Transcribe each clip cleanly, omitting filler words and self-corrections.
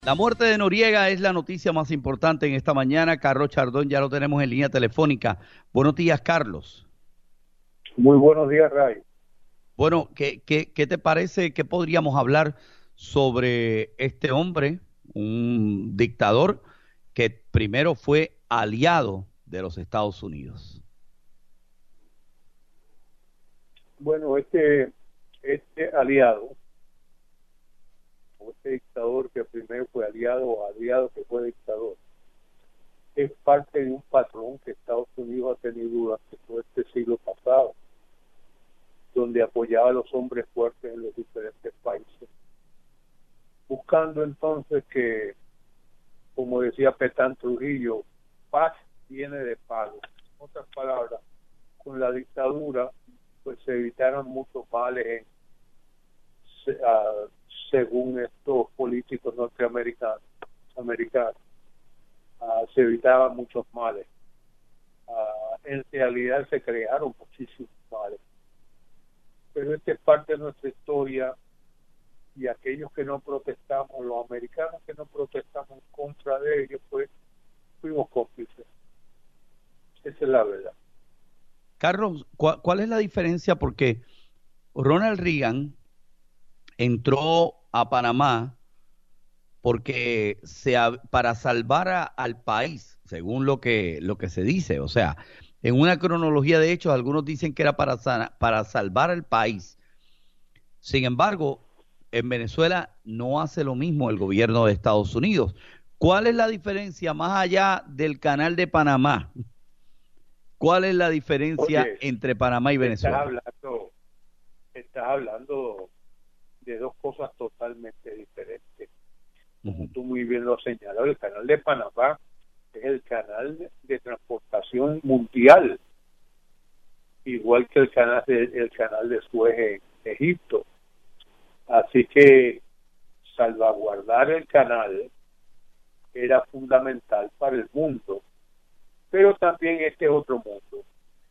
La muerte de Noriega es la noticia más importante en esta mañana. Carlos Chardón ya lo tenemos en línea telefónica. Buenos días, Carlos. Muy buenos días, Ray. Bueno, ¿qué te parece? ¿Qué podríamos hablar sobre este hombre, un dictador que primero fue aliado de los Estados Unidos? Bueno, este aliado, o este dictador que primero fue aliado o aliado que fue dictador, es parte de un patrón que Estados Unidos ha tenido durante todo este siglo pasado, donde apoyaba a los hombres fuertes en los diferentes países, buscando entonces que, como decía Petán Trujillo, paz viene de palo. En otras palabras, con la dictadura pues se evitaron muchos males se- ah, según estos políticos americanos, se evitaban muchos males. En realidad se crearon muchísimos males, pero esta es parte de nuestra historia y aquellos que no protestamos, los americanos que no protestamos en contra de ellos, pues fuimos cómplices. Esa es la verdad. Carlos, ¿cuál es la diferencia? Porque Ronald Reagan entró a Panamá porque para salvar al país, según lo que se dice, o sea, en una cronología de hechos, algunos dicen que era para salvar al país. Sin embargo, en Venezuela no hace lo mismo el gobierno de Estados Unidos. ¿Cuál es la diferencia más allá del canal de Panamá? ¿Cuál es la diferencia Oye, entre Panamá y estás Venezuela? hablando, estás hablando de dos cosas totalmente diferentes. Como Ujú. tú muy bien lo has señalado, el canal de Panamá es el canal de transportación mundial, igual que el canal de Suez en Egipto. Así que salvaguardar el canal era fundamental para el mundo, pero también este es otro mundo.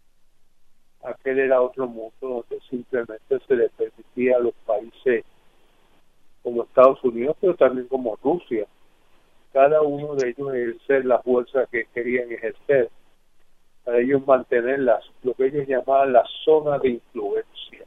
Aquel era otro mundo donde simplemente se le permitía a los países como Estados Unidos, pero también como Rusia, cada uno de ellos ejercer la fuerza que querían ejercer, para ellos mantener lo que ellos llamaban la zona de influencia.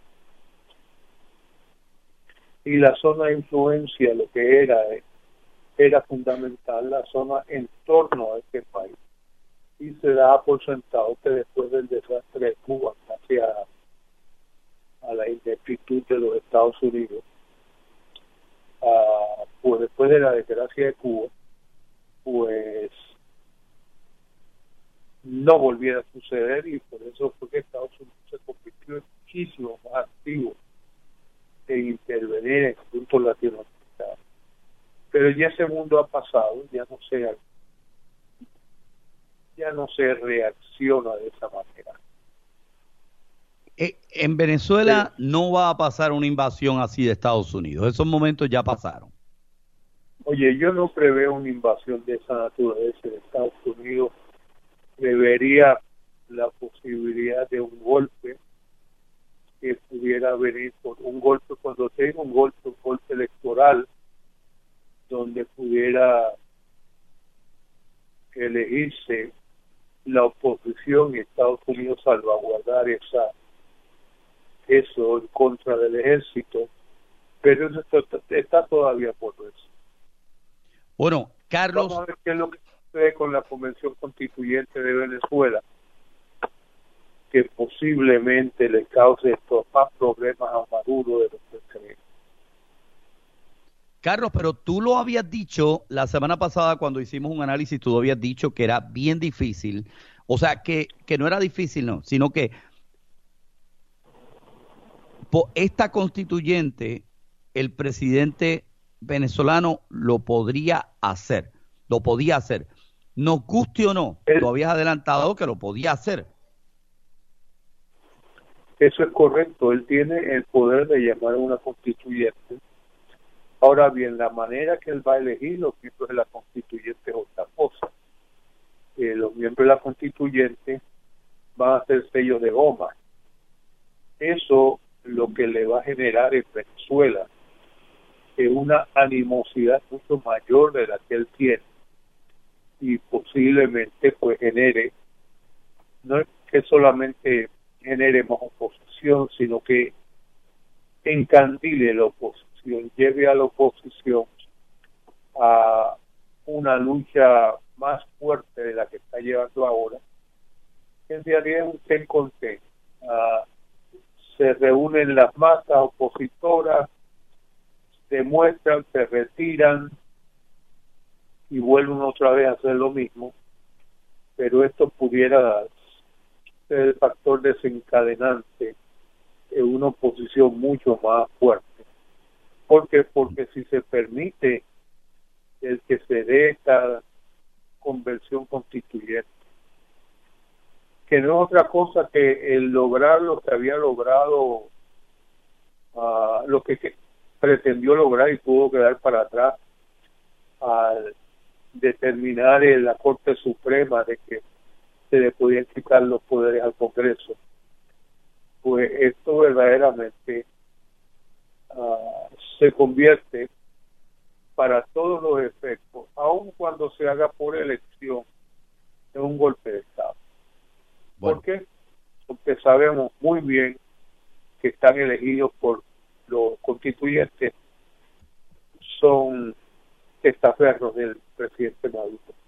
Y la zona de influencia lo que era fundamental la zona en torno a este país. Y se da por sentado que después del desastre de Cuba, hacia a la ineptitud de los Estados Unidos, pues después de la desgracia de Cuba, pues no volviera a suceder, y por eso fue que Estados Unidos se convirtió en muchísimo más activo en intervenir en asuntos latinoamericanos. Pero ya ese mundo ha pasado, ya no se reacciona de esa manera. En Pero, Venezuela no va a pasar una invasión así de Estados Unidos. Esos momentos ya pasaron. oye, yo no preveo una invasión de esa naturaleza en Estados Unidos. Prevería la posibilidad de un golpe que pudiera venir por un golpe, cuando tenga un golpe electoral, donde pudiera elegirse la oposición y Estados Unidos salvaguardar eso en contra del ejército, pero eso está todavía por ver. Bueno, Vamos Carlos, a ver qué es lo que sucede con la Convención Constituyente de Venezuela, que posiblemente le cause estos más problemas a Maduro de lo que cree. Carlos, pero tú lo habías dicho la semana pasada cuando hicimos un análisis, tú habías dicho que era bien difícil, o sea, que no era difícil, no, sino que esta constituyente, el presidente venezolano lo podía hacer. Nos guste o no, tú Él, habías adelantado que lo podía hacer. eso es correcto, él tiene el poder de llamar a una constituyente. Ahora bien, la manera que él va a elegir los miembros de la constituyente es otra cosa. Los miembros de la constituyente van a ser sellos de goma. Eso lo que le va a generar en Venezuela una animosidad mucho mayor de la que él tiene y posiblemente pues genere, no es que solamente genere más oposición, sino que encandile la oposición, lleve a la oposición a una lucha más fuerte de la que está llevando ahora, que en realidad es un ten con ten. Se reúnen las masas opositoras, demuestran, se retiran y vuelven otra vez a hacer lo mismo, pero esto pudiera ser el factor desencadenante de una oposición mucho más fuerte. Porque si se permite el que se dé esta convención constituyente, que no es otra cosa que el lograr lo que había logrado, lo que pretendió lograr y pudo quedar para atrás al determinar en la Corte Suprema de que se le podían quitar los poderes al Congreso. Pues esto verdaderamente se convierte para todos los efectos, aun cuando se haga por elección, en un golpe de Estado. Bueno. ¿Por qué? Porque sabemos muy bien que están elegidos por los constituyentes, son testaferros del presidente Maduro.